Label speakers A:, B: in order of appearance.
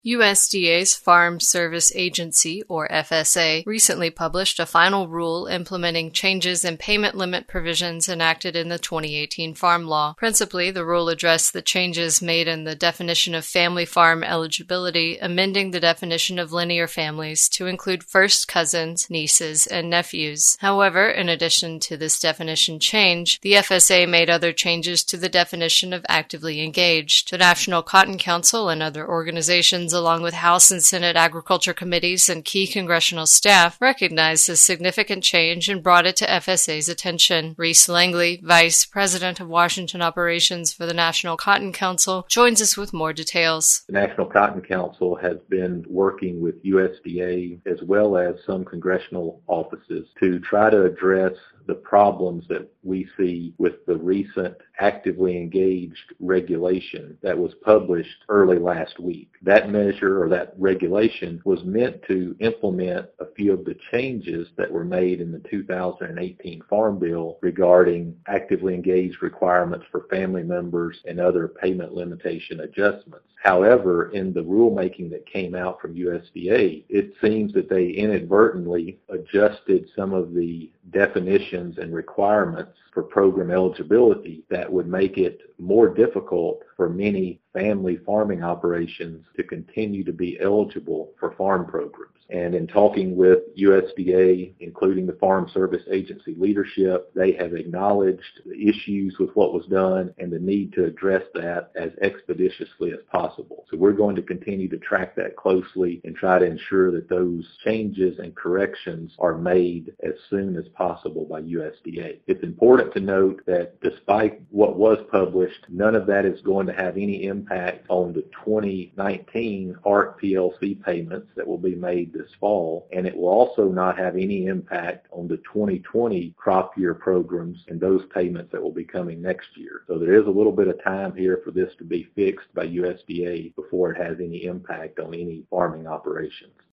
A: USDA's Farm Service Agency, or FSA, recently published a final rule implementing changes in payment limit provisions enacted in the 2018 Farm Law. Principally, the rule addressed the changes made in the definition of family farm eligibility, amending the definition of linear families to include first cousins, nieces, and nephews. However, in addition to this definition change, the FSA made other changes to the definition of actively engaged. The National Cotton Council and other organizations, along with House and Senate Agriculture Committees and key congressional staff, recognized this significant change and brought it to FSA's attention. Reese Langley, Vice President of Washington Operations for the National Cotton Council, joins us with more details.
B: The National Cotton Council has been working with USDA as well as some congressional offices to try to address the problems that we see with the recent actively engaged regulation that was published early last week. That measure or that regulation was meant to implement a few of the changes that were made in the 2018 Farm Bill regarding actively engaged requirements for family members and other payment limitation adjustments. However, in the rulemaking that came out from USDA, it seems that they inadvertently adjusted some of the definitions and requirements for program eligibility that would make it more difficult for many family farming operations to continue to be eligible for farm programs. And in talking with USDA, including the Farm Service Agency leadership, they have acknowledged the issues with what was done and the need to address that as expeditiously as possible. So we're going to continue to track that closely and try to ensure that those changes and corrections are made as soon as possible by USDA. It's important to note that despite what was published, none of that is going to have any impact on the 2019 ARC PLC payments that will be made this fall, and it will also not have any impact on the 2020 crop year programs and those payments that will be coming next year. So there is a little bit of time here for this to be fixed by USDA before it has any impact on any farming operations.